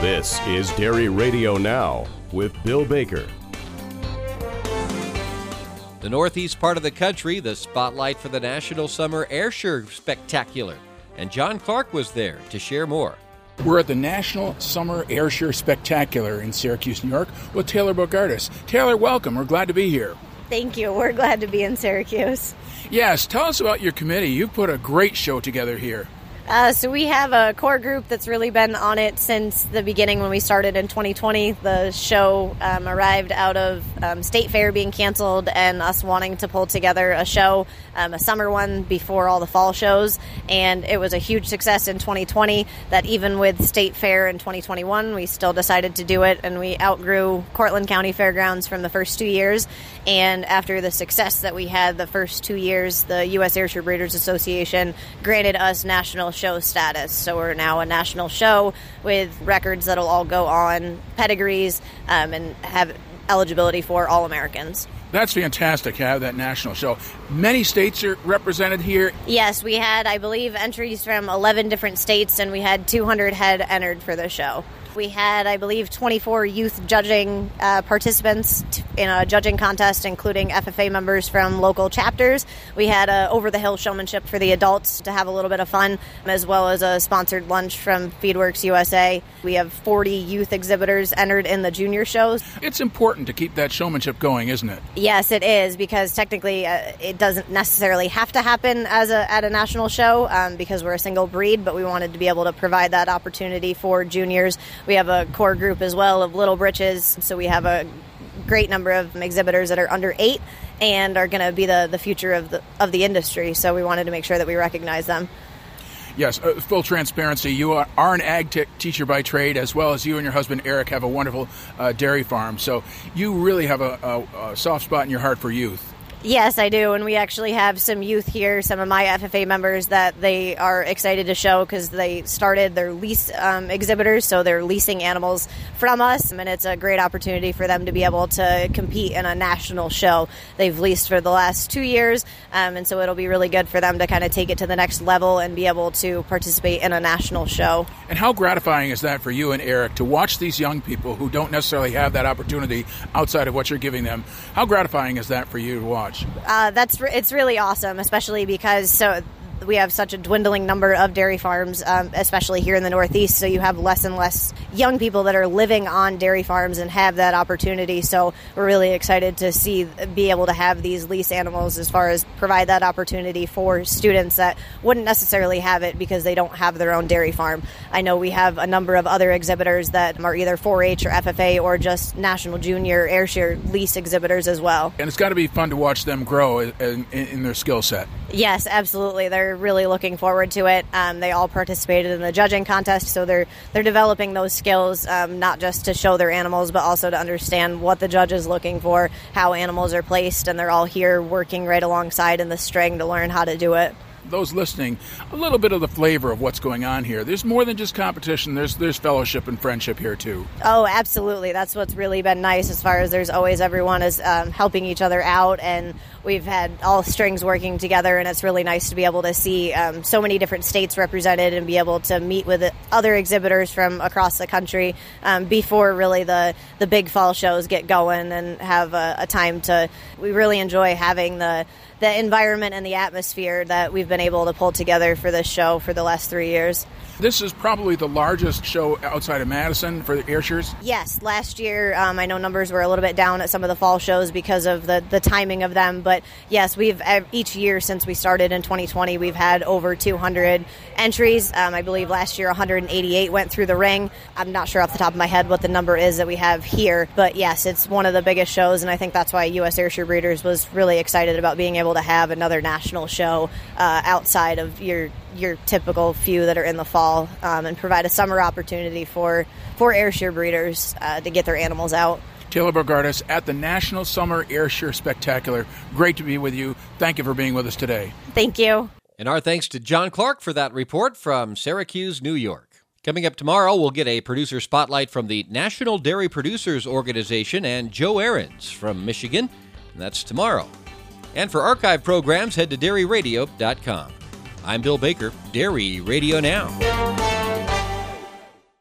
This is Dairy Radio Now with Bill Baker. The northeast part of the country, the spotlight for the National Summer Ayrshire Spectacular. And John Clark was there to share more. We're at the National Summer Ayrshire Spectacular in Syracuse, New York with Taylor Bogardus. Taylor, welcome. We're glad to be here. Thank you. We're glad to be in Syracuse. Yes, tell us about your committee. You've put a great show together here. So we have a core group that's really been on it since the beginning when we started in 2020. The show arrived out of State Fair being canceled and us wanting to pull together a show, a summer one before all the fall shows. And it was a huge success in 2020 that even with State Fair in 2021, we still decided to do it. And we outgrew Cortland County Fairgrounds from the first 2 years. And after the success that we had the first 2 years, the U.S. Ayrshire Breeders Association granted us national show status. So we're now a national show with records that'll all go on pedigrees and have eligibility for all Americans. That's fantastic to have that national show. Many states are represented here. Yes, we had, I believe, entries from 11 different states, and we had 200 head entered for the show. We had, I believe, 24 youth judging participants in a judging contest, including FFA members from local chapters. We had over-the-hill showmanship for the adults to have a little bit of fun, as well as a sponsored lunch from FeedWorks USA. We have 40 youth exhibitors entered in the junior shows. It's important to keep that showmanship going, isn't it? Yes, it is, because technically it doesn't necessarily have to happen at a national show because we're a single breed, but we wanted to be able to provide that opportunity for juniors. We have a core group as well of little britches, so we have a great number of exhibitors that are under 8 and are going to be the future of the industry, so we wanted to make sure that we recognize them. Yes, full transparency. You are an ag teacher by trade, as well as you and your husband Eric have a wonderful dairy farm, so you really have a soft spot in your heart for youth. Yes, I do, and we actually have some youth here, some of my FFA members that they are excited to show because they started their lease exhibitors, so they're leasing animals from us, and it's a great opportunity for them to be able to compete in a national show. They've leased for the last 2 years, and so it'll be really good for them to kind of take it to the next level and be able to participate in a national show. And how gratifying is that for you and Eric to watch these young people who don't necessarily have that opportunity outside of what you're giving them? How gratifying is that for you to watch? It's really awesome, especially because we have such a dwindling number of dairy farms, especially here in the Northeast, so you have less and less young people that are living on dairy farms and have that opportunity. So we're really excited to be able to have these lease animals as far as provide that opportunity for students that wouldn't necessarily have it because they don't have their own dairy farm. I know we have a number of other exhibitors that are either 4-H or FFA or just National Junior Ayrshire lease exhibitors as well. And it's got to be fun to watch them grow in their skill set. Yes, absolutely. They're really looking forward to it. They all participated in the judging contest, so they're developing those skills, not just to show their animals, but also to understand what the judge is looking for, how animals are placed, and they're all here working right alongside in the string to learn how to do it. Those listening, a little bit of the flavor of what's going on here. There's more than just competition. There's fellowship and friendship here, too. Oh, absolutely. That's what's really been nice as far as there's always everyone is helping each other out, and we've had all strings working together, and it's really nice to be able to see so many different states represented and be able to meet with other exhibitors from across the country before really the big fall shows get going and have a time to. We really enjoy having the environment and the atmosphere that we've been able to pull together for this show for the last 3 years. This is probably the largest show outside of Madison for the Ayrshires? Yes. Last year, I know numbers were a little bit down at some of the fall shows because of the timing of them. But yes, we've each year since we started in 2020, we've had over 200 entries. I believe last year 188 went through the ring. I'm not sure off the top of my head what the number is that we have here. But yes, it's one of the biggest shows, and I think that's why U.S. Ayrshire Breeders was really excited about being able to have another national show outside of your typical few that are in the fall and provide a summer opportunity for Ayrshire breeders to get their animals out. Taylor Bogardus at the National Summer Ayrshire Spectacular. Great to be with you. Thank you for being with us today. Thank you. And our thanks to John Clark for that report from Syracuse, New York. Coming up tomorrow, we'll get a producer spotlight from the National Dairy Producers Organization and Joe Ahrens from Michigan. And that's tomorrow. And for archive programs, head to dairyradio.com. I'm Bill Baker, Dairy Radio Now.